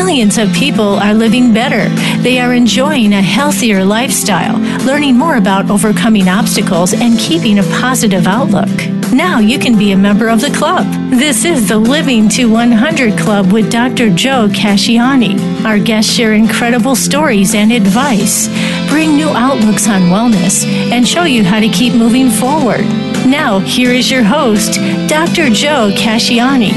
Millions of people are living better. They are enjoying a healthier lifestyle, learning more about overcoming obstacles and keeping a positive outlook. Now you can be a member of the club. This is the Living to 100 Club with Dr. Joe Casciani. Our guests share incredible stories and advice, bring new outlooks on wellness, and show you how to keep moving forward. Now, here is your host, Dr. Joe Casciani.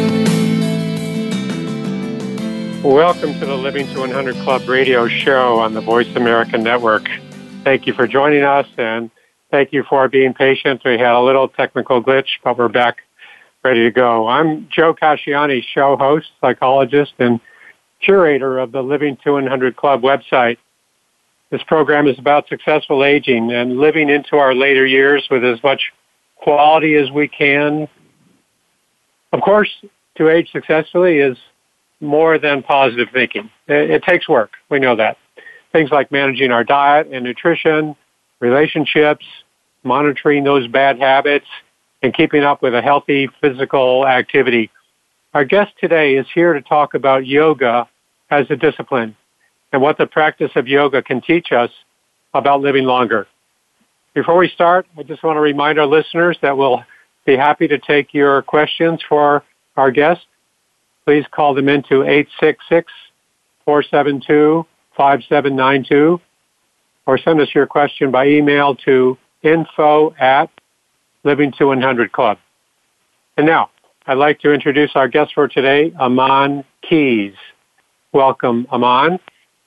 Welcome to the Living to 100 Club radio show on the Voice America Network. Thank you for joining us, and thank you for being patient. We had a little technical glitch, but we're back ready to go. I'm Joe Casciani, show host, psychologist, and curator of the Living to 100 Club website. This program is about successful aging and living into our later years with as much quality as we can. Of course, to age successfully is more than positive thinking. It takes work. We know that. Things like managing our diet and nutrition, relationships, monitoring those bad habits, and keeping up with a healthy physical activity. Our guest today is here to talk about yoga as a discipline and what the practice of yoga can teach us about living longer. Before we start, I just want to remind our listeners that we'll be happy to take your questions for our guest. Please call them into 866-472-5792 or send us your question by email to info@Living to100Club. And now, I'd like to introduce our guest for today, Aman Keys. Welcome, Aman.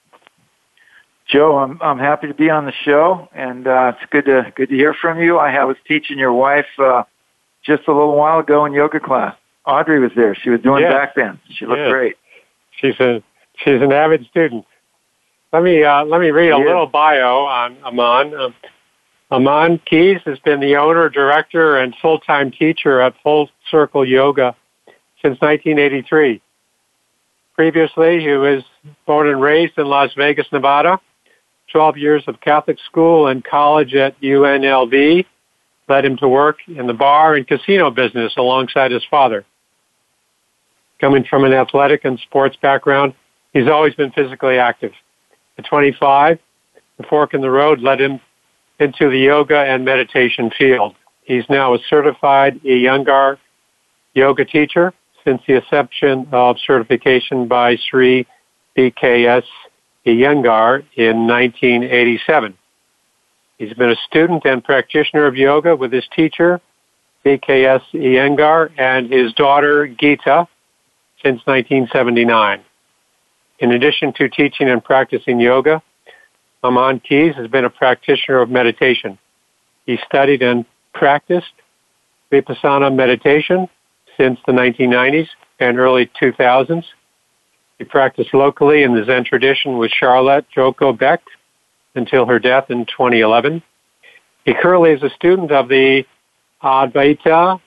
Joe, I'm happy to be on the show, and it's good to hear from you. I was teaching your wife just a little while ago in yoga class. Audrey was there. She was doing back bends. She looked great. She's an avid student. Let me read a little bio on Aman. Aman Keys has been the owner, director, and full-time teacher at Full Circle Yoga since 1983. Previously, he was born and raised in Las Vegas, Nevada. 12 years of Catholic school and college at UNLV led him to work in the bar and casino business alongside his father. Coming from an athletic and sports background, he's always been physically active. At 25, the fork in the road led him into the yoga and meditation field. He's now a certified Iyengar yoga teacher since the inception of certification by Sri BKS Iyengar in 1987. He's been a student and practitioner of yoga with his teacher, BKS Iyengar, and his daughter, Geeta, since 1979. In addition to teaching and practicing yoga, Aman Keys has been a practitioner of meditation. He studied and practiced Vipassana meditation since the 1990s and early 2000s. He practiced locally in the Zen tradition with Charlotte Joko Beck until her death in 2011. He currently is a student of the Advaita.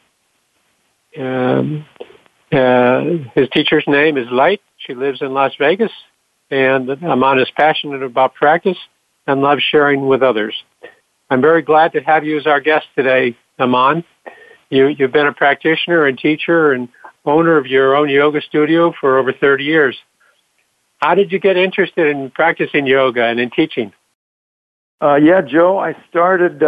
His teacher's name is Light. She lives in Las Vegas, and Aman is passionate about practice and loves sharing with others. I'm very glad to have you as our guest today, Aman. You've been a practitioner and teacher and owner of your own yoga studio for over 30 years. How did you get interested in practicing yoga and in teaching? Joe, I started,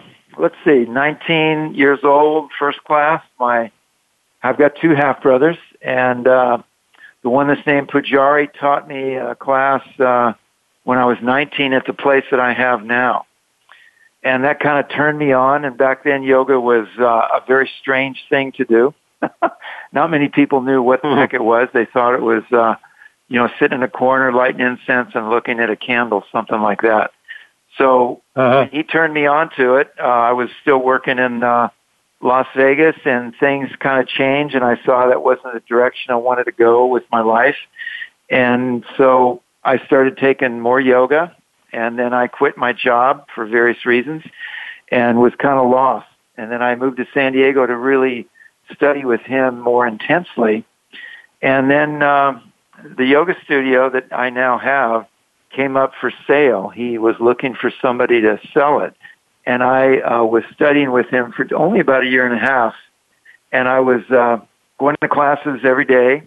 19 years old, first class. I've got two half-brothers, and the one that's named Pujari taught me a class when I was 19 at the place that I have now. And that kind of turned me on, and back then yoga was a very strange thing to do. Not many people knew what the heck it was. They thought it was, sitting in a corner, lighting incense and looking at a candle, something like that. So he turned me on to it. I was still working in Las Vegas, and things kind of changed, and I saw that wasn't the direction I wanted to go with my life. And so I started taking more yoga, and then I quit my job for various reasons and was kind of lost. And then I moved to San Diego to really study with him more intensely. And then the yoga studio that I now have came up for sale. He was looking for somebody to sell it. And I was studying with him for only about a year and a half. And I was going to classes every day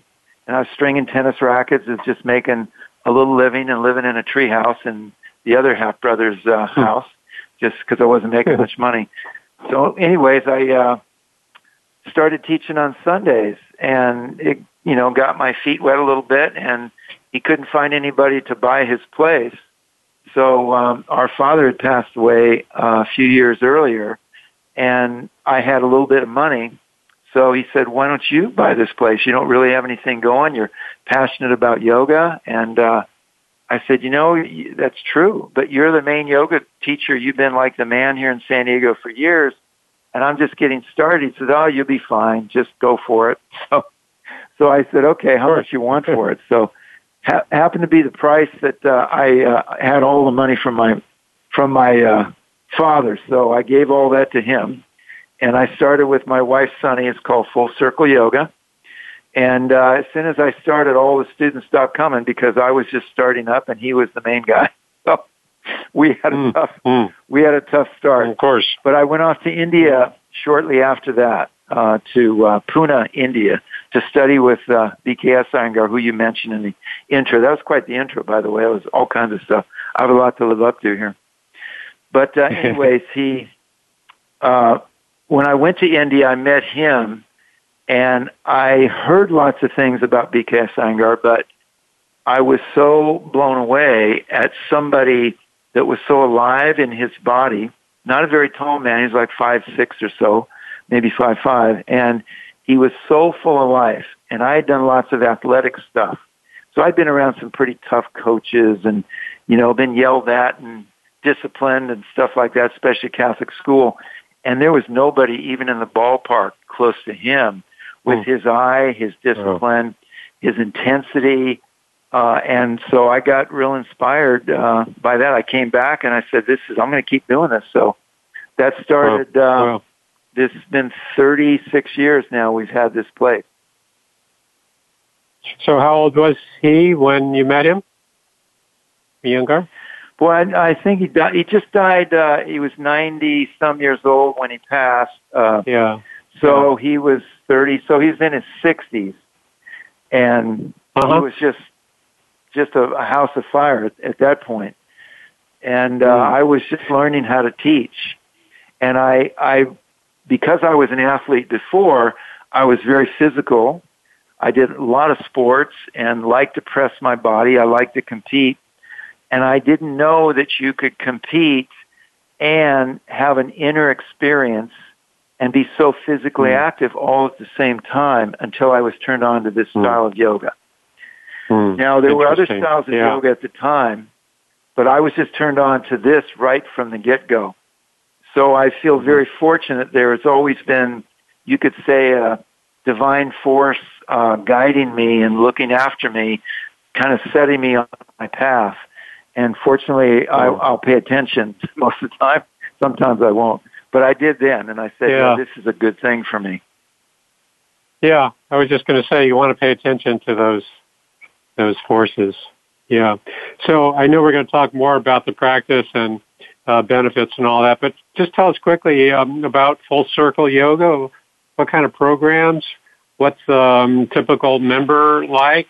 and I was stringing tennis rackets, was just making a little living and living in a tree house in the other half brother's house, just because I wasn't making much money. So anyways, I started teaching on Sundays, and it, got my feet wet a little bit, and he couldn't find anybody to buy his place. So our father had passed away a few years earlier, and I had a little bit of money. So he said, why don't you buy this place? You don't really have anything going. You're passionate about yoga. And I said, that's true, but you're the main yoga teacher. You've been like the man here in San Diego for years, and I'm just getting started. He said, oh, you'll be fine. Just go for it. So I said, okay, how much you want for it? So happened to be the price that I had all the money from my father. So I gave all that to him, and I started with my wife, Sunny. It's called Full Circle Yoga. And as soon as I started, all the students stopped coming because I was just starting up, and he was the main guy. So we had a tough start. Of course. But I went off to India shortly after that, to Pune, India, to study with BKS Iyengar, who you mentioned in the intro. That was quite the intro, by the way. It was all kinds of stuff. I have a lot to live up to here. But anyways, when I went to India, I met him, and I heard lots of things about BKS Iyengar, but I was so blown away at somebody that was so alive in his body. Not a very tall man. He was like 5'6" or so, maybe 5'5", and he was so full of life. And I had done lots of athletic stuff. So I'd been around some pretty tough coaches and, been yelled at and disciplined and stuff like that, especially Catholic school. And there was nobody even in the ballpark close to him with his eye, his discipline, his intensity. And so I got real inspired by that. I came back and I said, I'm going to keep doing this. So that started, this has been 36 years now we've had this place. So how old was he when you met him? Younger? Boy, I think he died. He just died. He was 90-some years old when he passed. So he was 30. So he's in his 60s. And he was just a house of fire at that point. And I was just learning how to teach. And I because I was an athlete before, I was very physical. I did a lot of sports and liked to press my body. I liked to compete. And I didn't know that you could compete and have an inner experience and be so physically active all at the same time until I was turned on to this style of yoga. Now, there were other styles of yoga at the time, but I was just turned on to this right from the get-go. So I feel very fortunate. There has always been, you could say, a divine force guiding me and looking after me, kind of setting me on my path. And fortunately, I'll pay attention most of the time. Sometimes I won't. But I did then, and I said, this is a good thing for me. Yeah, I was just going to say, you want to pay attention to those forces. Yeah. So I know we're going to talk more about the practice and benefits and all that, but just tell us quickly about Full Circle Yoga. What kind of programs? What's the typical member like?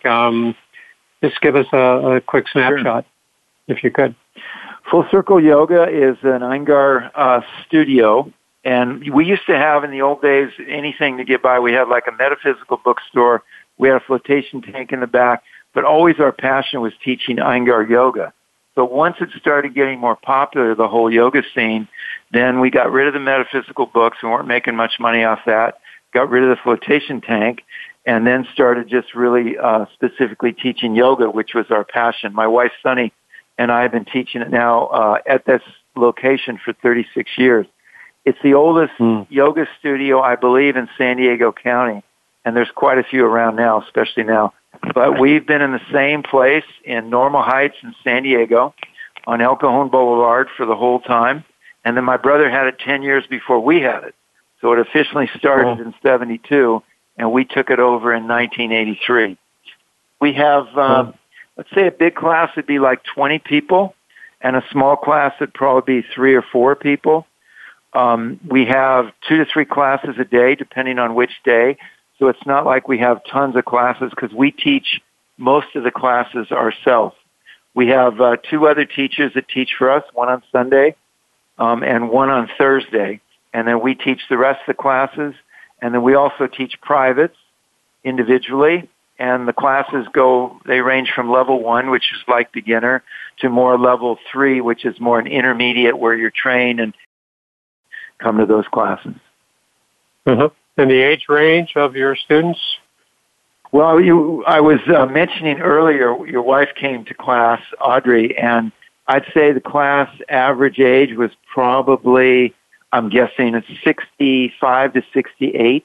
Just give us a quick snapshot, if you could. Full Circle Yoga is an Iyengar studio, and we used to have in the old days anything to get by. We had like a metaphysical bookstore. We had a flotation tank in the back, but always our passion was teaching Iyengar yoga. So once it started getting more popular, the whole yoga scene, then we got rid of the metaphysical books. We weren't making much money off that. Got rid of the flotation tank, and then started just really specifically teaching yoga, which was our passion. My wife, Sunny, and I have been teaching it now at this location for 36 years. It's the oldest yoga studio, I believe, in San Diego County, and there's quite a few around now, especially now. But we've been in the same place in Normal Heights in San Diego on El Cajon Boulevard for the whole time, and then my brother had it 10 years before we had it. So it officially started in 72, and we took it over in 1983. We have, let's say a big class would be like 20 people, and a small class would probably be 3 or 4 people. We have 2 to 3 classes a day, depending on which day. So it's not like we have tons of classes because we teach most of the classes ourselves. We have 2 other teachers that teach for us, one on Sunday and one on Thursday. And then we teach the rest of the classes. And then we also teach privates individually. And the classes they range from level 1, which is like beginner, to more level 3, which is more an intermediate where you're trained and come to those classes. Mm-hmm. And the age range of your students? Well, I was mentioning earlier, your wife came to class, Audrey, and I'd say the class average age was probably, I'm guessing, it's 65 to 68.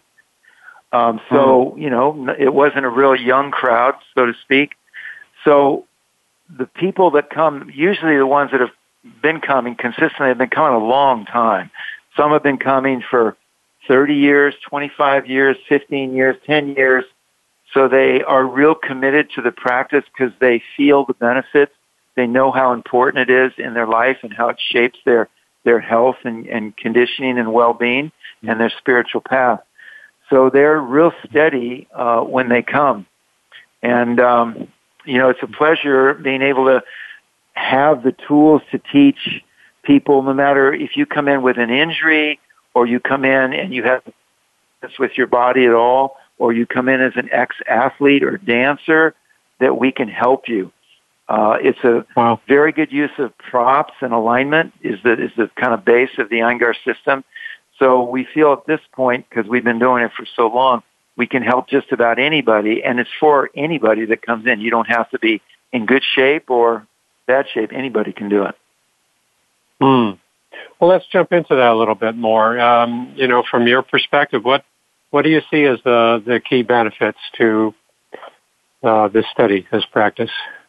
So, it wasn't a real young crowd, so to speak. So the people that come, usually the ones that have been coming consistently, have been coming a long time. Some have been coming for 30 years, 25 years, 15 years, 10 years. So they are real committed to the practice because they feel the benefits. They know how important it is in their life and how it shapes their health and conditioning and well-being and their spiritual path. So they're real steady when they come. And, it's a pleasure being able to have the tools to teach people, no matter if you come in with an injury or you come in and you have this with your body at all, or you come in as an ex-athlete or dancer, that we can help you. It's a very good use of props, and alignment is the kind of base of the Iyengar system. So we feel at this point, because we've been doing it for so long, we can help just about anybody, and it's for anybody that comes in. You don't have to be in good shape or bad shape. Anybody can do it. Well, let's jump into that a little bit more. From your perspective, what do you see as the key benefits to this study, this practice?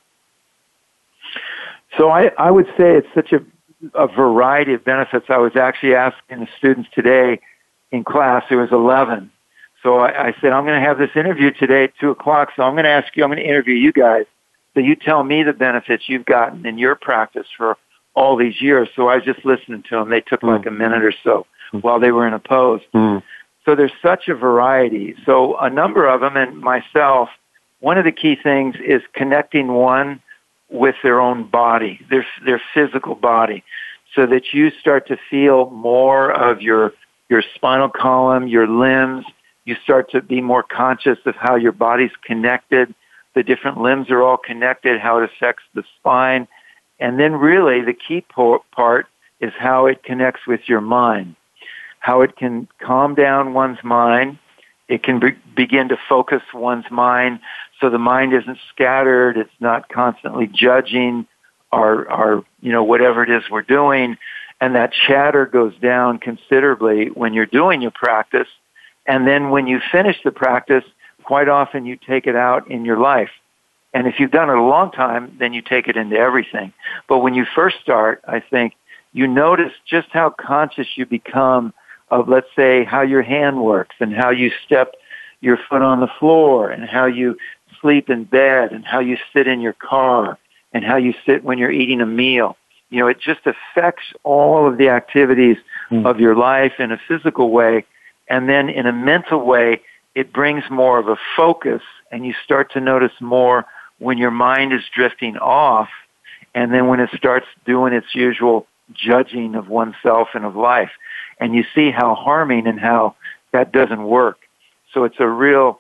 So I would say it's such a variety of benefits. I was actually asking the students today in class, there was 11. So I said, I'm going to have this interview today at 2 o'clock, so I'm going to interview you guys. So you tell me the benefits you've gotten in your practice for all these years. So I was just listening to them. They took like a minute or so while they were in a pose. So there's such a variety. So a number of them, and myself, one of the key things is connecting one with their own body, their physical body, so that you start to feel more of your spinal column, your limbs. You start to be more conscious of how your body's connected. The different limbs are all connected, how it affects the spine. And then really the key part is how it connects with your mind, how it can calm down one's mind. It can begin to focus one's mind so the mind isn't scattered. It's not constantly judging our whatever it is we're doing. And that chatter goes down considerably when you're doing your practice. And then when you finish the practice, quite often you take it out in your life. And if you've done it a long time, then you take it into everything. But when you first start, I think you notice just how conscious you become of, let's say, how your hand works and how you step your foot on the floor and how you sleep in bed and how you sit in your car and how you sit when you're eating a meal. It just affects all of the activities of your life in a physical way. And then in a mental way, it brings more of a focus, and you start to notice more when your mind is drifting off, and then when it starts doing its usual judging of oneself and of life. And you see how harming and how that doesn't work. So it's a real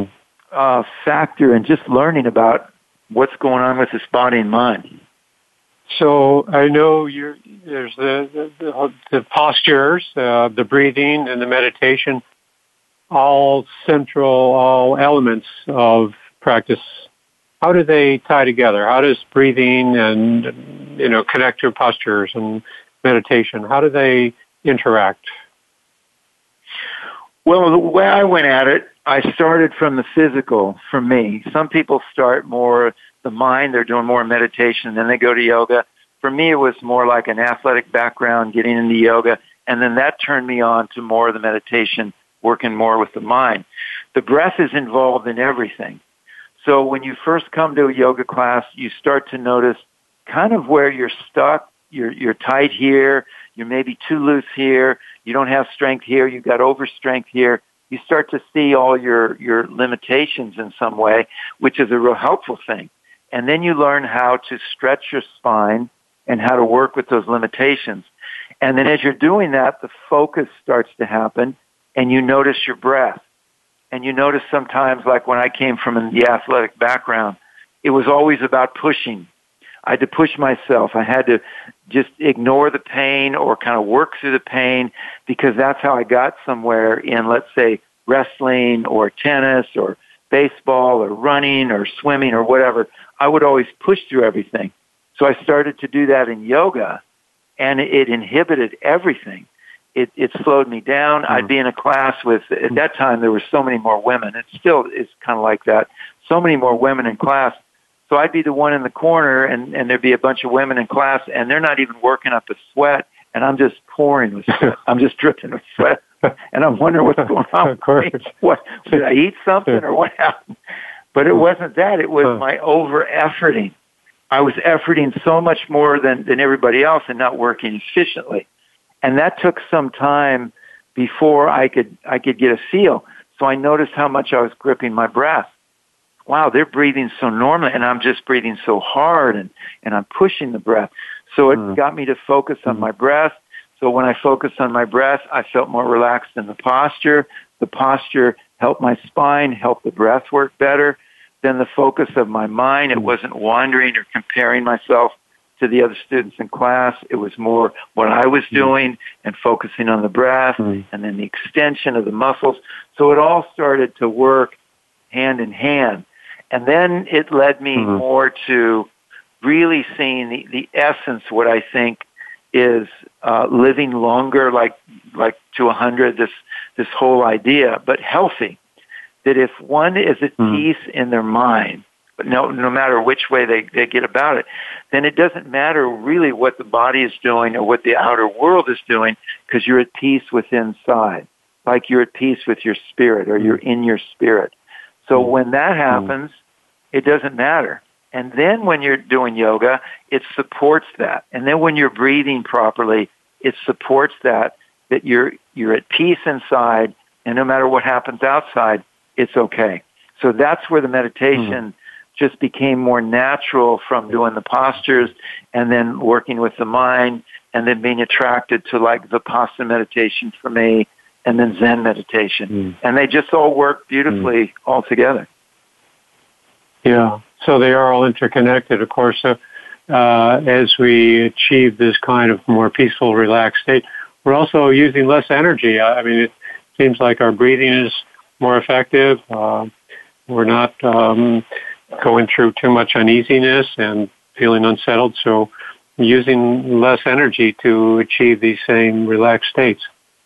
factor in just learning about what's going on with this body and mind. So I know there's the postures, the breathing, and the meditation, all elements of practice. How do they tie together? How does breathing and connect your postures and meditation? How do they interact? Well, the way I went at it, I started from the physical for me. Some people start more the mind, they're doing more meditation, then they go to yoga. For me, it was more like an athletic background, getting into yoga, and then that turned me on to more of the meditation, working more with the mind. The breath is involved in everything. So when you first come to a yoga class, you start to notice kind of where you're stuck. You're tight here. You're maybe too loose here. You don't have strength here. You've got overstrength here. you start to see all your limitations in some way, which is a real helpful thing. And then you learn how to stretch your spine and how to work with those limitations. And then as you're doing that, the focus starts to happen, and you notice your breath. And you notice sometimes, like when I came from the athletic background, it was always about pushing. I had to push myself. I had to just ignore the pain or kind of work through the pain, because that's how I got somewhere in, let's say, wrestling or tennis or baseball or running or swimming or whatever. I would always push through everything. So I started to do that in yoga, and it inhibited everything. It slowed me down. I'd be in a class with, at that time, there were so many more women. It still is kind of like that. So many more women in class. So I'd be the one in the corner, and there'd be a bunch of women in class, and they're not even working up a sweat, and I'm just pouring with sweat. I'm just dripping with sweat, and I'm wondering what's going on. Of course. What, did I eat something, or what happened? But it wasn't that. It was my over-efforting. I was efforting so much more than everybody else and not working efficiently. And that took some time before I could get a feel. So I noticed how much I was gripping my breath. Wow, they're breathing so normally, and I'm just breathing so hard, and I'm pushing the breath. So it got me to focus on my breath. So when I focused on my breath, I felt more relaxed in the posture. The posture helped my spine, helped the breath work better. Then the focus of my mind, it wasn't wandering or comparing myself to the other students in class. It was more what I was doing and focusing on the breath and then the extension of the muscles. So it all started to work hand in hand. And then it led me more to really seeing the essence, what I think is living longer, like to 100, this whole idea, but healthy. That if one is at peace in their mind, but no matter which way they get about it, then it doesn't matter really what the body is doing or what the outer world is doing, because you're at peace with inside, like you're at peace with your spirit, or you're in your spirit. So when that happens, it doesn't matter. And then when you're doing yoga, it supports that. And then when you're breathing properly, it supports that you're at peace inside, and no matter what happens outside, it's okay. So that's where the meditation just became more natural, from doing the postures and then working with the mind, and then being attracted to like Vipassana meditation for me, and then Zen meditation. And they just all work beautifully all together. Yeah, so they are all interconnected, of course. As we achieve this kind of more peaceful, relaxed state, we're also using less energy. I mean, it seems like our breathing is more effective. We're not going through too much uneasiness and feeling unsettled, so using less energy to achieve these same relaxed states.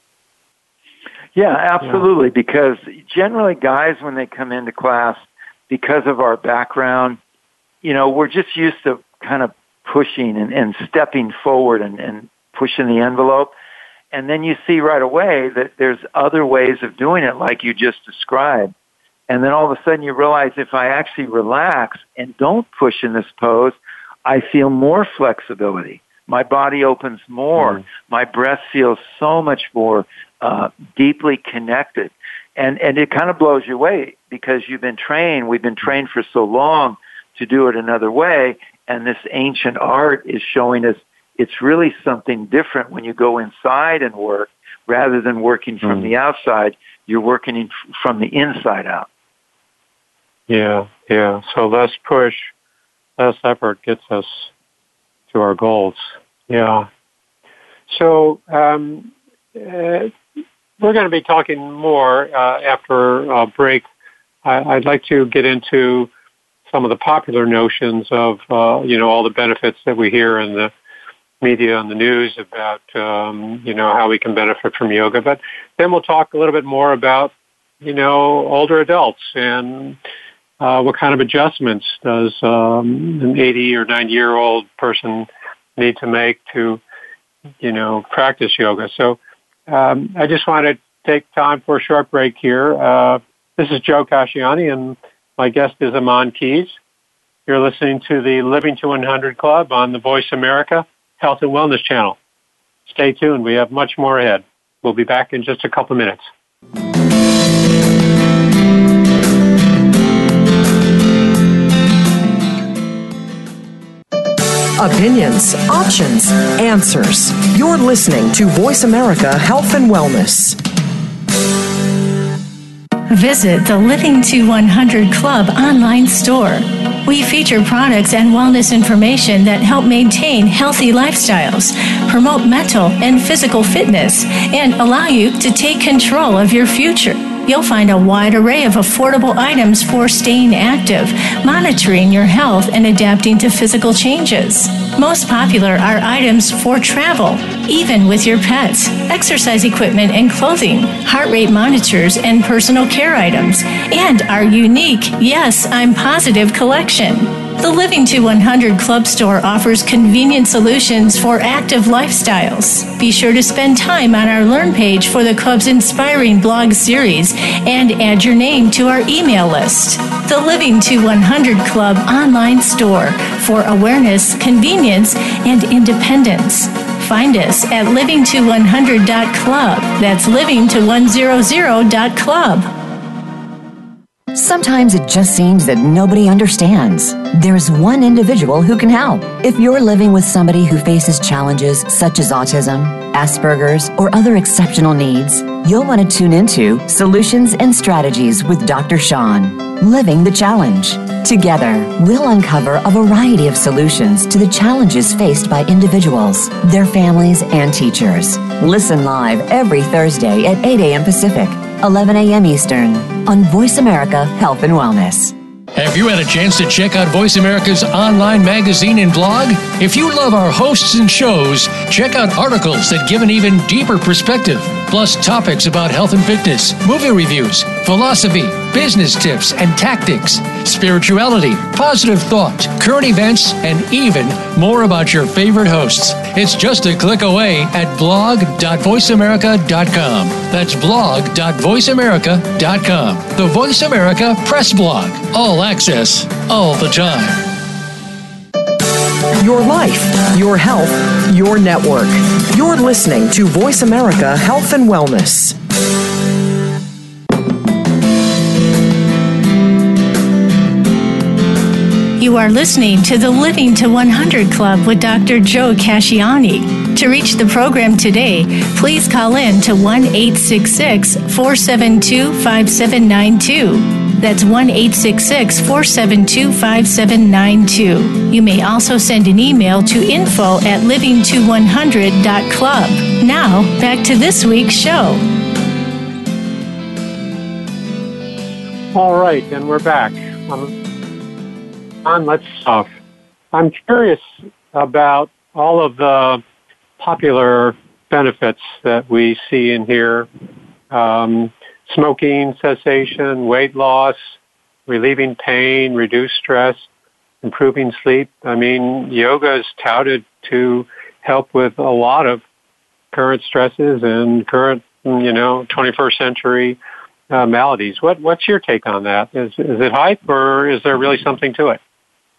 Yeah, absolutely, because generally guys, when they come into class, because of our background, we're just used to kind of pushing and stepping forward and pushing the envelope. And then you see right away that there's other ways of doing it, like you just described. And then all of a sudden you realize, if I actually relax and don't push in this pose, I feel more flexibility. My body opens more. My breath feels so much more deeply connected. And it kind of blows you away, because we've been trained for so long to do it another way, and this ancient art is showing us it's really something different when you go inside and work, rather than working from the outside. You're working from the inside out. Yeah. So less push, less effort gets us to our goals. Yeah. So we're going to be talking more after a break. I'd like to get into some of the popular notions of, all the benefits that we hear in the media and the news about, how we can benefit from yoga. But then we'll talk a little bit more about, older adults, and what kind of adjustments does an 80 or 90-year-old person need to make to, practice yoga. So I just want to take time for a short break here. This is Joe Casciani, and my guest is Aman Keyes. You're listening to the Living to 100 Club on the Voice America Health and Wellness Channel. Stay tuned. We have much more ahead. We'll be back in just a couple minutes. Opinions, options, answers. You're listening to Voice America Health and Wellness. Visit the Living to 100 Club online store. We feature products and wellness information that help maintain healthy lifestyles, promote mental and physical fitness, and allow you to take control of your future. You'll find a wide array of affordable items for staying active, monitoring your health, and adapting to physical changes. Most popular are items for travel, even with your pets, exercise equipment and clothing, heart rate monitors, and personal care items, and our unique Yes, I'm Positive collection. The Living to 100 Club store offers convenient solutions for active lifestyles. Be sure to spend time on our Learn page for the club's inspiring blog series and add your name to our email list. The Living to 100 Club online store for awareness, convenience, and independence. Find us at livingto100.club. That's livingto100.club. Sometimes it just seems that nobody understands. There's one individual who can help. If you're living with somebody who faces challenges such as autism, Asperger's, or other exceptional needs, you'll want to tune into Solutions and Strategies with Dr. Sean, Living the Challenge. Together, we'll uncover a variety of solutions to the challenges faced by individuals, their families, and teachers. Listen live every Thursday at 8 a.m. Pacific, 11 a.m. Eastern, on Voice America Health and Wellness. Have you had a chance to check out Voice America's online magazine and blog? If you love our hosts and shows, check out articles that give an even deeper perspective, plus topics about health and fitness, movie reviews, philosophy, business tips and tactics, spirituality, positive thought, current events, and even more about your favorite hosts. It's just a click away at blog.voiceamerica.com. That's blog.voiceamerica.com. The Voice America Press Blog. All access, all the time. Your life, your health, your network. You're listening to Voice America Health and Wellness. You are listening to the Living to 100 Club with Dr. Joe Casciani. To reach the program today, please call in to 1-866-472-5792. That's 1-866-472-5792. You may also send an email to info@livingto100.club. Now, back to this week's show. All right, and we're back. Let's talk. I'm curious about all of the popular benefits that we see in here. Smoking cessation, weight loss, relieving pain, reduce stress, improving sleep. I mean, yoga is touted to help with a lot of current stresses and current, 21st century maladies. What's your take on that? Is it hype, or is there really something to it?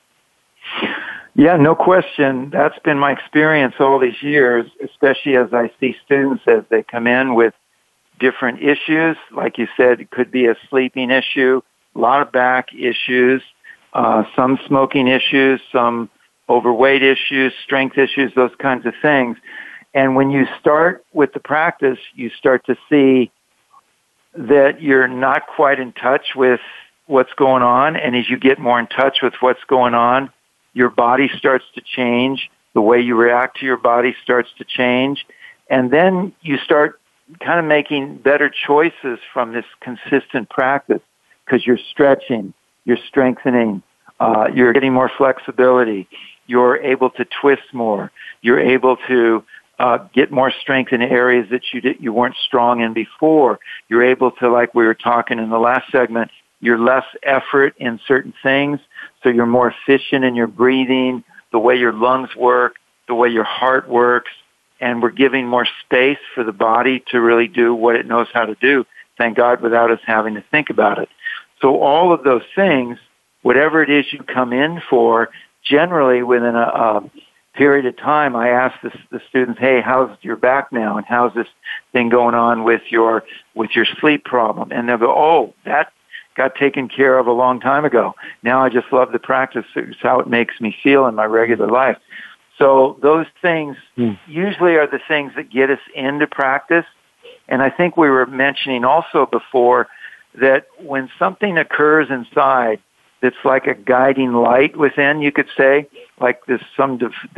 Yeah, no question. That's been my experience all these years, especially as I see students as they come in with different issues. Like you said, it could be a sleeping issue, a lot of back issues, some smoking issues, some overweight issues, strength issues, those kinds of things. And when you start with the practice, you start to see that you're not quite in touch with what's going on. And as you get more in touch with what's going on, your body starts to change. The way you react to your body starts to change. And then you start kind of making better choices from this consistent practice because you're stretching, you're strengthening, you're getting more flexibility, you're able to twist more, you're able to get more strength in areas that you weren't strong in before. You're able to, like we were talking in the last segment, you're less effort in certain things, so you're more efficient in your breathing, the way your lungs work, the way your heart works, and we're giving more space for the body to really do what it knows how to do, thank God, without us having to think about it. So all of those things, whatever it is you come in for, generally within a period of time, I ask the students, hey, how's your back now? And how's this thing going on with your sleep problem? And they'll go, oh, that got taken care of a long time ago. Now I just love the practice. It's how it makes me feel in my regular life. So those things usually are the things that get us into practice. And I think we were mentioning also before that when something occurs inside that's like a guiding light within, you could say, like there's some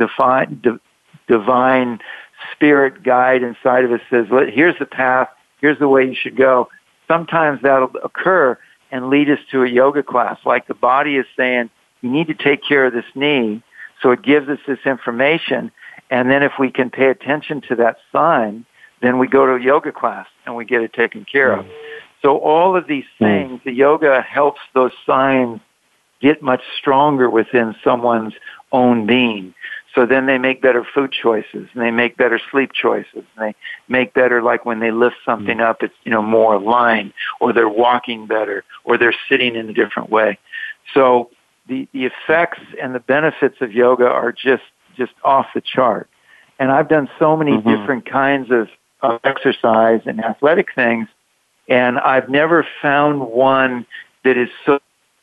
divine spirit guide inside of us says, here's the path, here's the way you should go. Sometimes that'll occur and lead us to a yoga class. Like the body is saying, you need to take care of this knee, so it gives us this information. And then if we can pay attention to that sign, then we go to a yoga class and we get it taken care of. So all of these things, the yoga helps those signs get much stronger within someone's own being. So then they make better food choices, and they make better sleep choices, and they make better, like when they lift something up, it's, more aligned, or they're walking better, or they're sitting in a different way. So the effects and the benefits of yoga are just off the chart. And I've done so many different kinds of exercise and athletic things, and I've never found one that is so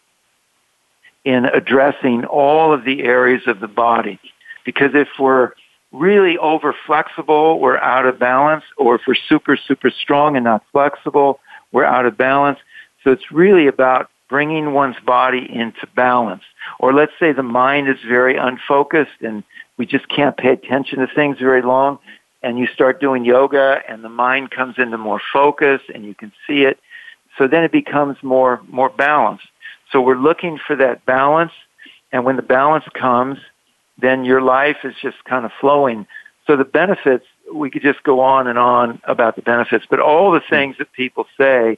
in addressing all of the areas of the body. Because if we're really over flexible, we're out of balance, or if we're super, super strong and not flexible, we're out of balance. So it's really about bringing one's body into balance. Or let's say the mind is very unfocused and we just can't pay attention to things very long, and you start doing yoga and the mind comes into more focus and you can see it. So then it becomes more balanced. So we're looking for that balance, and when the balance comes, then your life is just kind of flowing. So the benefits, we could just go on and on about the benefits, but all the things that people say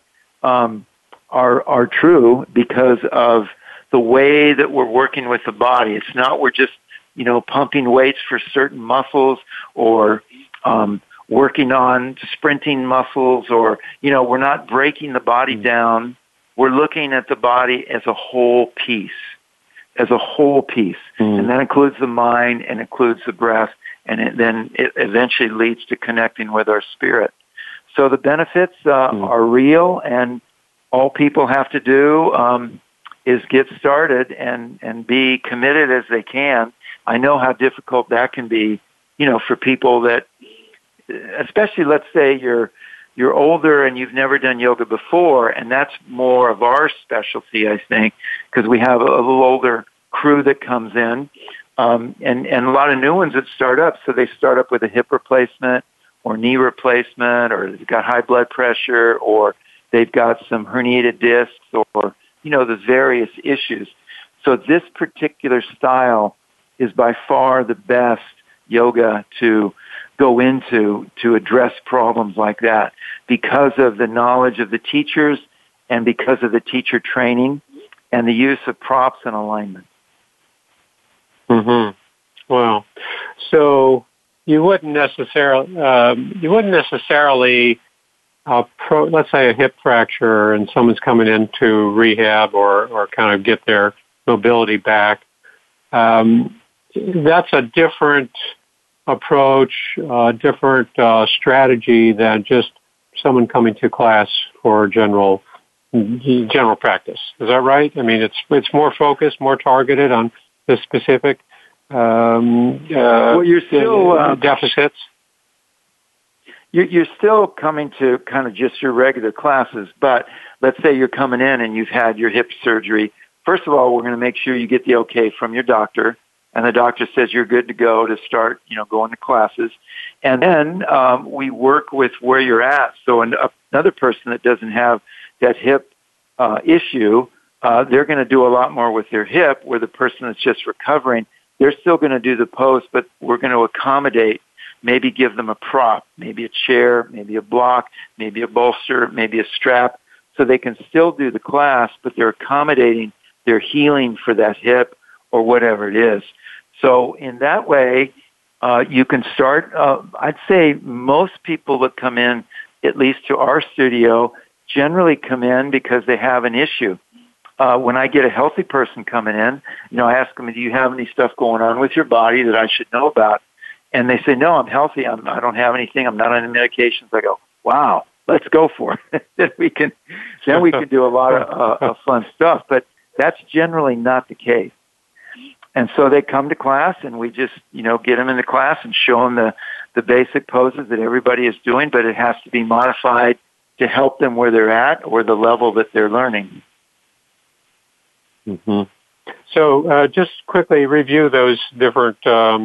are true because of the way that we're working with the body. It's not we're just, pumping weights for certain muscles or working on sprinting muscles, or, we're not breaking the body down. We're looking at the body as a whole piece. And that includes the mind and includes the breath, and then it eventually leads to connecting with our spirit. So the benefits are real, and all people have to do is get started and be committed as they can. I know how difficult that can be, for people that, especially let's say you're older and you've never done yoga before, and that's more of our specialty, I think, because we have a little older crew that comes in, and a lot of new ones that start up. So they start up with a hip replacement or knee replacement, or they've got high blood pressure, or they've got some herniated discs, or, the various issues. So this particular style is by far the best yoga to go into to address problems like that, because of the knowledge of the teachers and because of the teacher training and the use of props and alignment. Wow. So you wouldn't necessarily, let's say a hip fracture and someone's coming into rehab or kind of get their mobility back. That's a different approach, different strategy than just someone coming to class for general practice. Is that right? I mean, it's more focused, more targeted on the specific you're still deficits. You're still coming to kind of just your regular classes, but let's say you're coming in and you've had your hip surgery. First of all, we're going to make sure you get the okay from your doctor, and the doctor says you're good to go to start, going to classes. And then we work with where you're at. So another person that doesn't have that hip issue, they're going to do a lot more with their hip, where the person that's just recovering, they're still going to do the post, but we're going to accommodate, maybe give them a prop, maybe a chair, maybe a block, maybe a bolster, maybe a strap, so they can still do the class, but they're accommodating their healing for that hip or whatever it is. So in that way, you can start, I'd say most people that come in, at least to our studio, generally come in because they have an issue. When I get a healthy person coming in, I ask them, do you have any stuff going on with your body that I should know about? And they say, no, I'm healthy. I don't have anything. I'm not on any medications. I go, wow, let's go for it. then we can do a lot of fun stuff. But that's generally not the case. And so they come to class, and we just, get them into class and show them the basic poses that everybody is doing, but it has to be modified to help them where they're at or the level that they're learning. Mm-hmm. So just quickly review those different,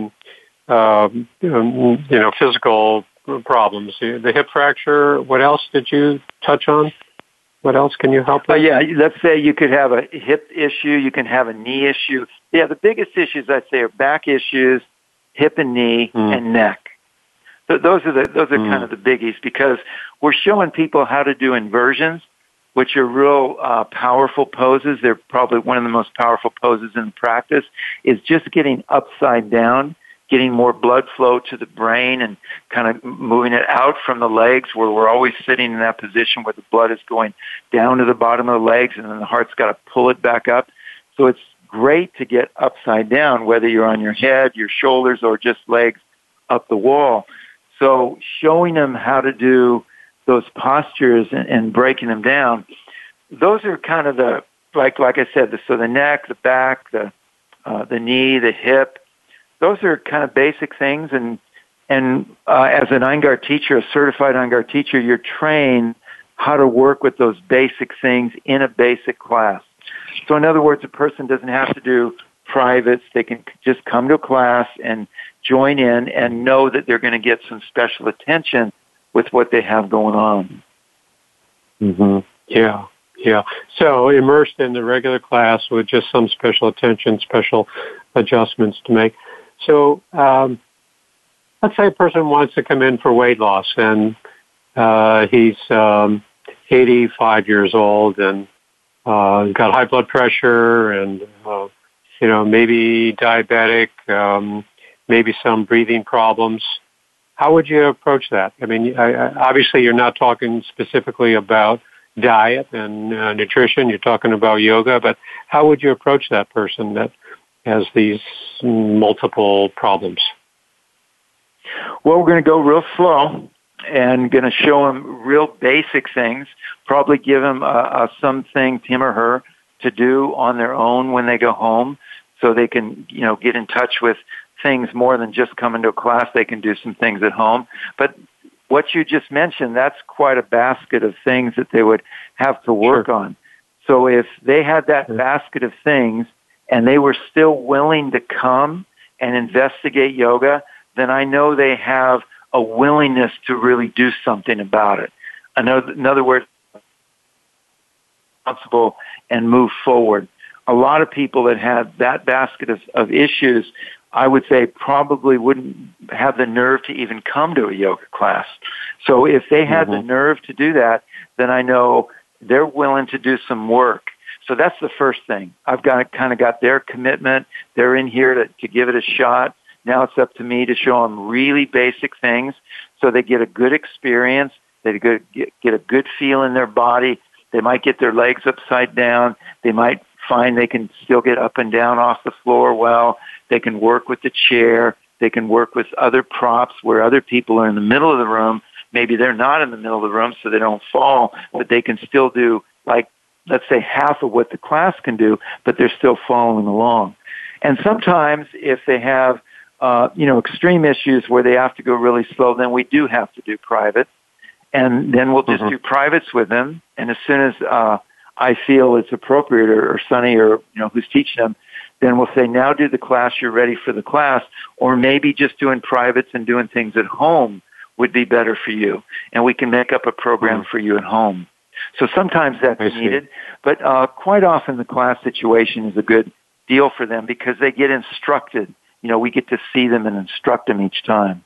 physical problems. The hip fracture, what else did you touch on? What else can you help with? Let's say you could have a hip issue, you can have a knee issue. Yeah, the biggest issues I'd say are back issues, hip and knee, and neck. Those are kind of the biggies, because we're showing people how to do inversions, which are real powerful poses. They're probably one of the most powerful poses in practice, is just getting upside down, getting more blood flow to the brain and kind of moving it out from the legs, where we're always sitting in that position where the blood is going down to the bottom of the legs, and then the heart's got to pull it back up. So it's great to get upside down, whether you're on your head, your shoulders, or just legs up the wall. So showing them how to do those postures and breaking them down, those are kind of the, like I said, so the neck, the back, the knee, the hip, those are kind of basic things. And as an Eingart teacher, a certified Eingart teacher, you're trained how to work with those basic things in a basic class. So in other words, a person doesn't have to do privates. They can just come to a class and join in and know that they're going to get some special attention with what they have going on. Mm-hmm. Yeah. So immersed in the regular class with just some special attention, special adjustments to make. So let's say a person wants to come in for weight loss, and he's 85 years old and got high blood pressure and, maybe diabetic, maybe some breathing problems. How would you approach that? I mean, obviously you're not talking specifically about diet and nutrition. You're talking about yoga, but how would you approach that person that has these multiple problems? Well, we're going to go real slow and going to show them real basic things, probably give them something, him or her, to do on their own when they go home, so they can, get in touch with things more than just coming to a class. They can do some things at home. But what you just mentioned, that's quite a basket of things that they would have to work on. So if they had that basket of things and they were still willing to come and investigate yoga, then I know they have a willingness to really do something about it. In other words, responsible and move forward. A lot of people that have that basket of issues, I would say, probably wouldn't have the nerve to even come to a yoga class. So if they had the nerve to do that, then I know they're willing to do some work. So that's the first thing. I've got their commitment. They're in here to give it a shot. Now it's up to me to show them really basic things so they get a good experience. They get a good feel in their body. They might get their legs upside down. They might find they can still get up and down off the floor well. They can work with the chair. They can work with other props where other people are in the middle of the room. Maybe they're not in the middle of the room so they don't fall, but they can still do, like, let's say half of what the class can do, but they're still following along. And sometimes if they have, extreme issues where they have to go really slow, then we do have to do privates. And then we'll just do privates with them. And as soon as I feel it's appropriate, or Sonny, or who's teaching them, then we'll say, now do the class, you're ready for the class, or maybe just doing privates and doing things at home would be better for you. And we can make up a program for you at home. So sometimes that's needed, but quite often the class situation is a good deal for them because they get instructed. We get to see them and instruct them each time.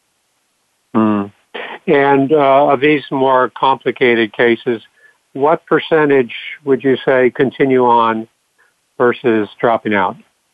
And of these more complicated cases, what percentage would you say continue on versus dropping out?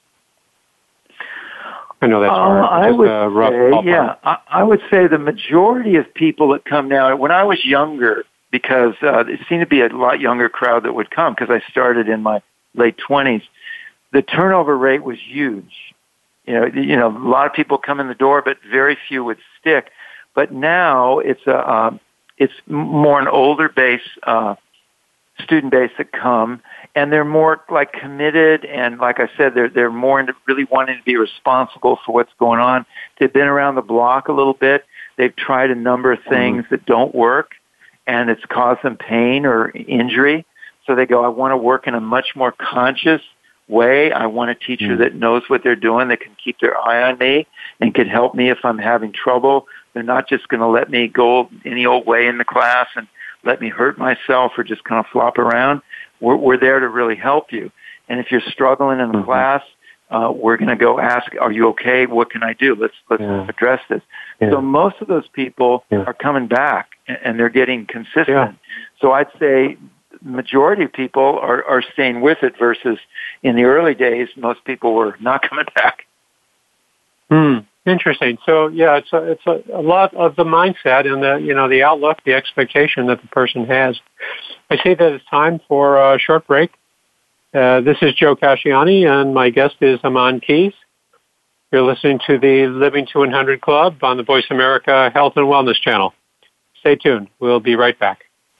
I know that's hard. I would say the majority of people that come now, when I was younger, because it seemed to be a lot younger crowd that would come because I started in my late 20s, the turnover rate was huge. A lot of people come in the door, but very few would stick. But now it's more an older base student base that come, and they're more like committed, and like I said, they're more into really wanting to be responsible for what's going on. They've been around the block a little bit. They've tried a number of things that don't work, and it's caused them pain or injury. So they go, I want to work in a much more conscious way. I want a teacher that knows what they're doing, that can keep their eye on me and can help me if I'm having trouble. They're not just going to let me go any old way in the class and let me hurt myself or just kind of flop around. We're there to really help you. And if you're struggling in the class, we're going to go ask, are you okay? What can I do? Let's address this. Yeah. So most of those people are coming back, and they're getting consistent. Yeah. So I'd say the majority of people are staying with it versus in the early days, most people were not coming back. Interesting. So it's a lot of the mindset and the outlook, the expectation that the person has. I see that it's time for a short break. This is Joe Casciani, and my guest is Aman Keyes. You're listening to the Living to 100 Club on the Voice America Health and Wellness Channel. Stay tuned. We'll be right back.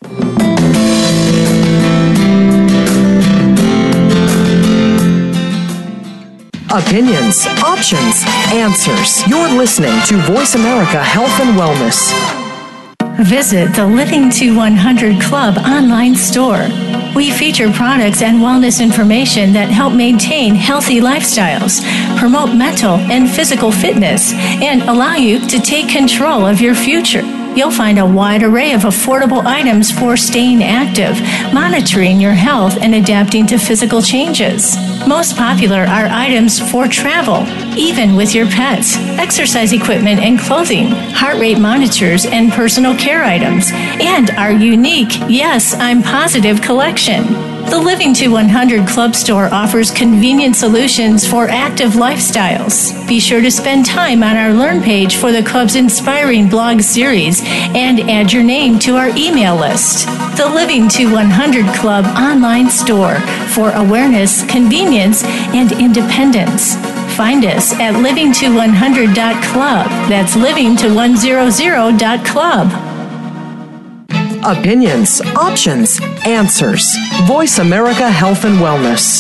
Opinions, options, answers. You're listening to Voice America Health and Wellness. Visit the Living to 100 Club online store. We feature products and wellness information that help maintain healthy lifestyles, promote mental and physical fitness, and allow you to take control of your future. You'll find a wide array of affordable items for staying active, monitoring your health, and adapting to physical changes. Most popular are items for travel, even with your pets, exercise equipment and clothing, heart rate monitors, and personal care items, and our unique Yes, I'm Positive collection. The Living to 100 Club store offers convenient solutions for active lifestyles. Be sure to spend time on our Learn page for the club's inspiring blog series and add your name to our email list. The Living to 100 Club online store for awareness, convenience, and independence. Find us at livingto100.club. That's livingto100.club. Opinions, options, answers. Voice America Health and Wellness.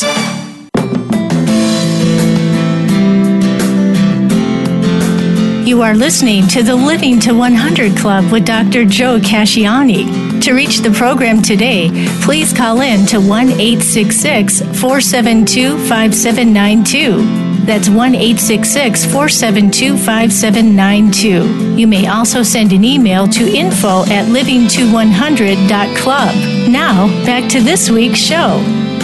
You are listening to the Living to 100 Club with Dr. Joe Casciani. To reach the program today, please call in to 1-866-472-5792. That's 1-866-472-5792. You may also send an email to info@livingto100.club. Now, back to this week's show.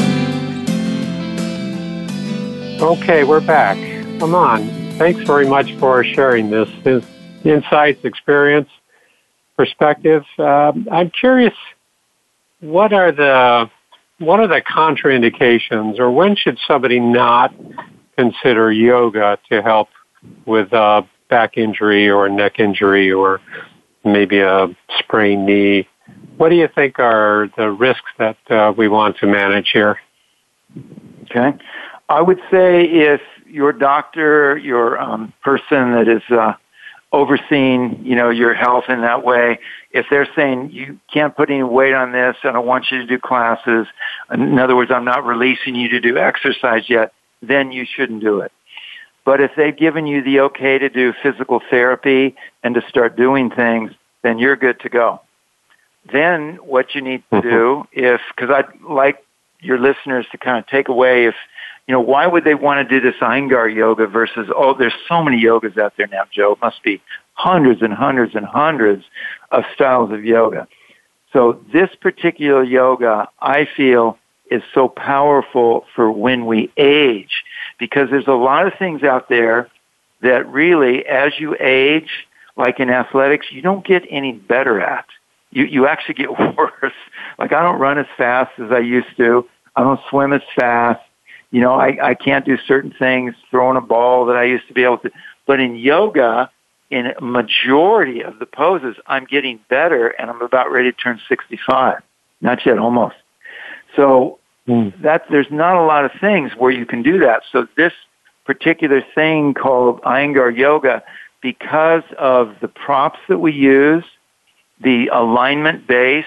Okay, we're back. Aman, thanks very much for sharing this insights, experience, perspective. I'm curious, what are the contraindications, or when should somebody not consider yoga to help with back injury or neck injury or maybe a sprained knee? What do you think are the risks that we want to manage here? Okay. I would say if your doctor, your person that is overseeing, your health in that way, if they're saying you can't put any weight on this, I don't want you to do classes, in other words, I'm not releasing you to do exercise yet, then you shouldn't do it. But if they've given you the okay to do physical therapy and to start doing things, then you're good to go. Then what you need to do, because I'd like your listeners to kind of take away why would they want to do this Iyengar yoga versus, there's so many yogas out there now, Joe. It must be hundreds and hundreds and hundreds of styles of yoga. So this particular yoga, I feel, is so powerful for when we age, because there's a lot of things out there that really, as you age, like in athletics, you don't get any better at. You actually get worse. Like, I don't run as fast as I used to. I don't swim as fast. I can't do certain things, throwing a ball that I used to be able to. But in yoga, in a majority of the poses, I'm getting better, and I'm about ready to turn 65. Not yet, almost. So there's not a lot of things where you can do that. So this particular thing called Iyengar yoga, because of the props that we use, the alignment base,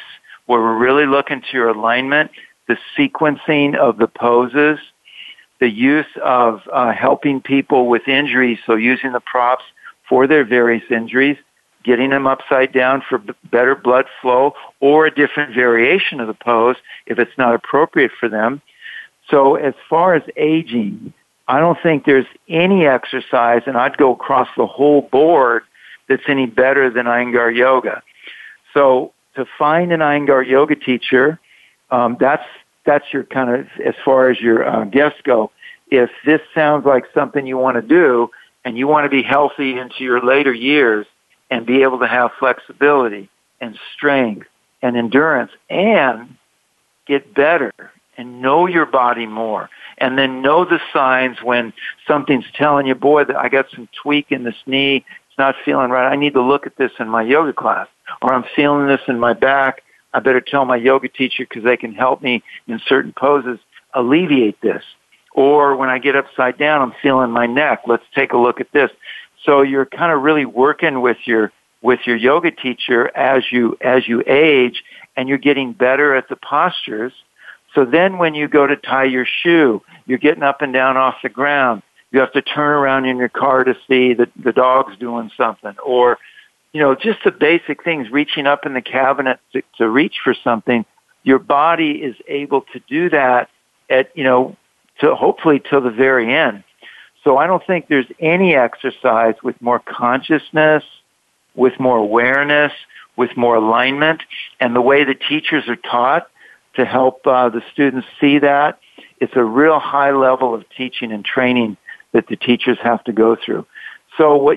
where we're really looking to your alignment, the sequencing of the poses, the use of helping people with injuries, so using the props for their various injuries, getting them upside down for better blood flow, or a different variation of the pose if it's not appropriate for them. So as far as aging, I don't think there's any exercise, and I'd go across the whole board, that's any better than Iyengar Yoga. So to find an Iyengar Yoga teacher, that's your kind of, as far as your guests go. If this sounds like something you want to do, and you want to be healthy into your later years and be able to have flexibility and strength and endurance and get better and know your body more, and then know the signs when something's telling you, boy, I got some tweak in this knee, it's not feeling right, I need to look at this in my yoga class, or I'm feeling this in my back, I better tell my yoga teacher because they can help me in certain poses alleviate this. Or when I get upside down, I'm feeling my neck, let's take a look at this. So you're kind of really working with your yoga teacher as you age, and you're getting better at the postures. So then when you go to tie your shoe, you're getting up and down off the ground. You have to turn around in your car to see the dog's doing something. Or, just the basic things, reaching up in the cabinet to reach for something. Your body is able to do that to hopefully till the very end. So I don't think there's any exercise with more consciousness, with more awareness, with more alignment, and the way the teachers are taught to help the students see that. It's a real high level of teaching and training that the teachers have to go through. So what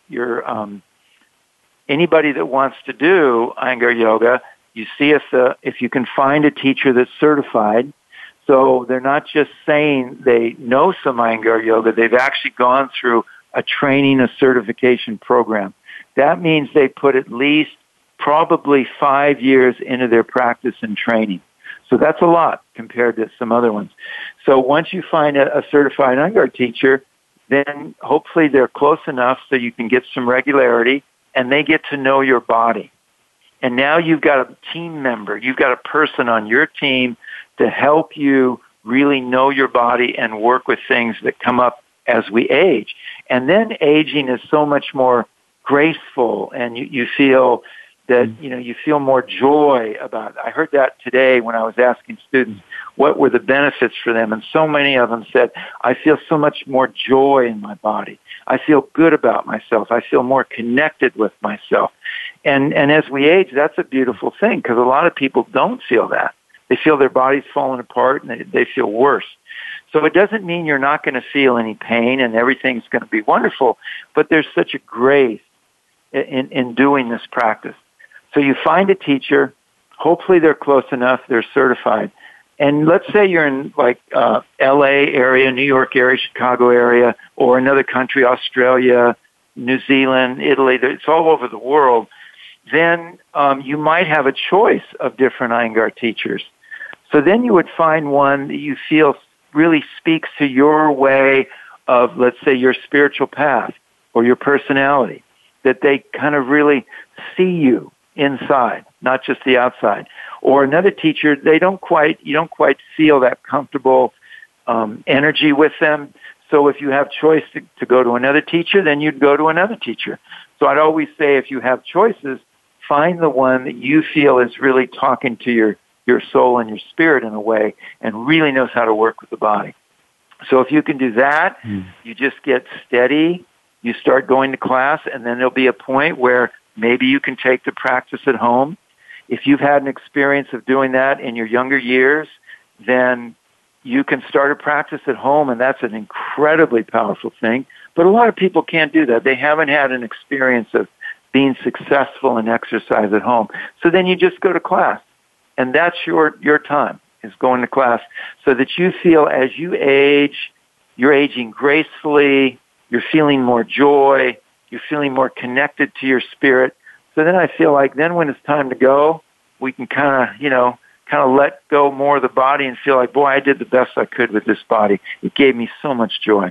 anybody that wants to do Iyengar Yoga, you see if you can find a teacher that's certified. So they're not just saying they know some Iyengar Yoga, they've actually gone through a training, a certification program. That means they put at least probably 5 years into their practice and training. So that's a lot compared to some other ones. So once you find a certified Iyengar teacher, then hopefully they're close enough so you can get some regularity, and they get to know your body. And now you've got a team member, you've got a person on your team to help you really know your body and work with things that come up as we age. And then aging is so much more graceful, and you feel that, you feel more joy about it. I heard that today when I was asking students what were the benefits for them, and so many of them said, I feel so much more joy in my body. I feel good about myself. I feel more connected with myself. And as we age, that's a beautiful thing, because a lot of people don't feel that. They feel their body's falling apart, and they feel worse. So it doesn't mean you're not going to feel any pain and everything's going to be wonderful, but there's such a grace in doing this practice. So you find a teacher, hopefully they're close enough, they're certified. And let's say you're in LA area, New York area, Chicago area, or another country, Australia, New Zealand, Italy, it's all over the world. Then you might have a choice of different Iyengar teachers. So then you would find one that you feel really speaks to your way of, let's say, your spiritual path or your personality, that they kind of really see you inside, not just the outside. Or another teacher, you don't quite feel that comfortable energy with them. So if you have choice to go to another teacher, then you'd go to another teacher. So I'd always say, if you have choices, find the one that you feel is really talking to your soul and your spirit in a way, and really knows how to work with the body. So if you can do that, you just get steady, you start going to class, and then there'll be a point where maybe you can take the practice at home. If you've had an experience of doing that in your younger years, then you can start a practice at home, and that's an incredibly powerful thing. But a lot of people can't do that. They haven't had an experience of being successful in exercise at home. So then you just go to class. And that's your time, is going to class, so that you feel as you age, you're aging gracefully, you're feeling more joy, you're feeling more connected to your spirit. So then I feel like then when it's time to go, we can kind of let go more of the body and feel like, boy, I did the best I could with this body. It gave me so much joy.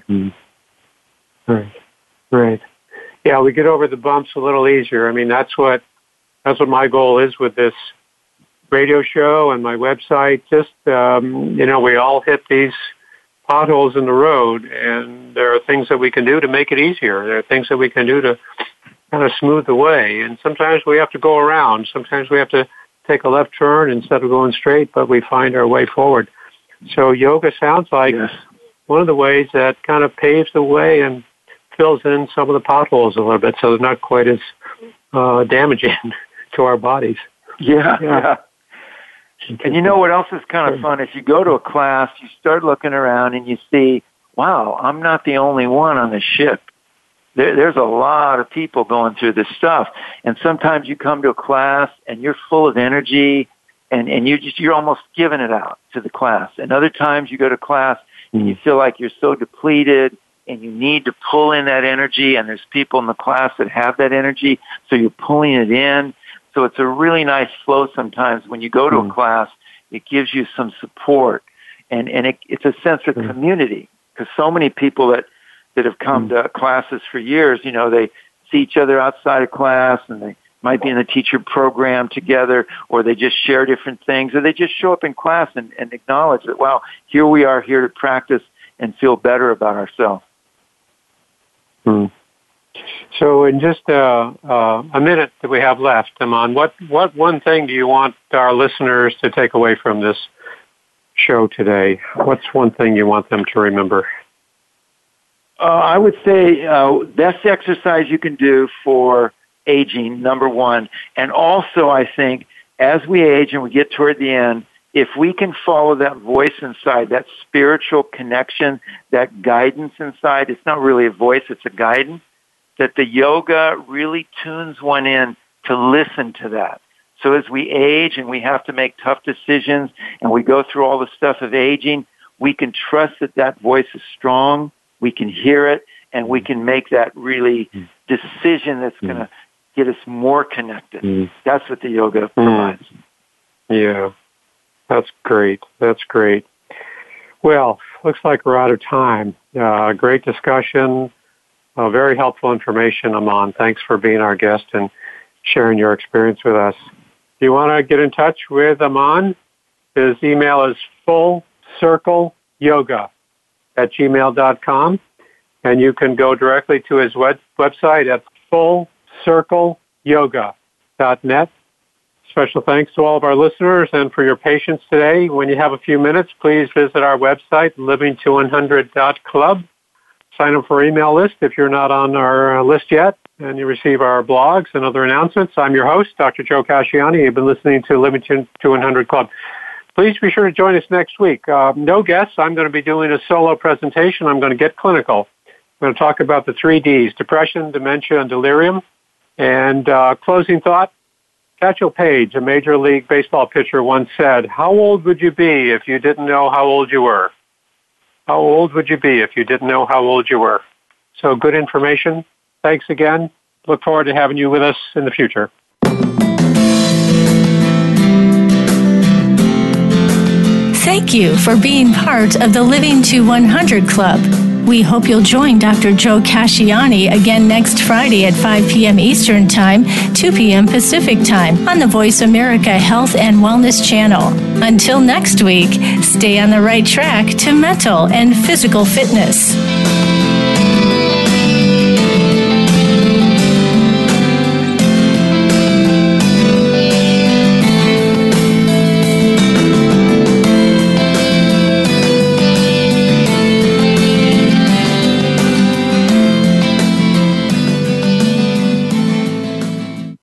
Right. Yeah, we get over the bumps a little easier. I mean, that's what my goal is with this radio show and my website. Just, we all hit these potholes in the road, and there are things that we can do to make it easier. There are things that we can do to kind of smooth the way. And sometimes we have to go around. Sometimes we have to take a left turn instead of going straight, but we find our way forward. So yoga sounds like one of the ways that kind of paves the way and fills in some of the potholes a little bit so they're not quite as damaging to our bodies. Yeah. And you know what else is kind of fun? If you go to a class, you start looking around and you see, wow, I'm not the only one on the ship. There's a lot of people going through this stuff. And sometimes you come to a class and you're full of energy and you're almost giving it out to the class. And other times you go to class and you feel like you're so depleted and you need to pull in that energy, and there's people in the class that have that energy, so you're pulling it in. So it's a really nice flow sometimes. When you go to a class, it gives you some support, and it's a sense of community, because so many people that have come to classes for years, they see each other outside of class, and they might be in the teacher program together, or they just share different things, or they just show up in class and acknowledge that, wow, here we are here to practice and feel better about ourselves. So in just a minute that we have left, Aman, what one thing do you want our listeners to take away from this show today? What's one thing you want them to remember? I would say best exercise you can do for aging, number one. And also, I think, as we age and we get toward the end, if we can follow that voice inside, that spiritual connection, that guidance inside, it's not really a voice, it's a guidance, that the yoga really tunes one in to listen to that. So as we age and we have to make tough decisions and we go through all the stuff of aging, we can trust that that voice is strong, we can hear it, and we can make that really decision that's going to get us more connected. That's what the yoga provides. Yeah. That's great. That's great. Well, looks like we're out of time. Great discussion. Very helpful information, Aman. Thanks for being our guest and sharing your experience with us. If you want to get in touch with Aman, his email is fullcircleyoga@gmail.com, and you can go directly to his website at fullcircleyoga.net. Special thanks to all of our listeners and for your patience today. When you have a few minutes, please visit our website, livingto100.club. Sign up for our email list if you're not on our list yet, and you receive our blogs and other announcements. I'm your host, Dr. Joe Casciani. You've been listening to Living to 100 Club. Please be sure to join us next week. No guests. I'm going to be doing a solo presentation. I'm going to get clinical. I'm going to talk about the 3 Ds, depression, dementia, and delirium. And closing thought, Satchel Paige, a Major League Baseball pitcher, once said, "How old would you be if you didn't know how old you were?" How old would you be if you didn't know how old you were? So good information. Thanks again. Look forward to having you with us in the future. Thank you for being part of the Living to 100 Club. We hope you'll join Dr. Joe Casciani again next Friday at 5 p.m. Eastern Time, 2 p.m. Pacific Time on the Voice America Health and Wellness Channel. Until next week, stay on the right track to mental and physical fitness.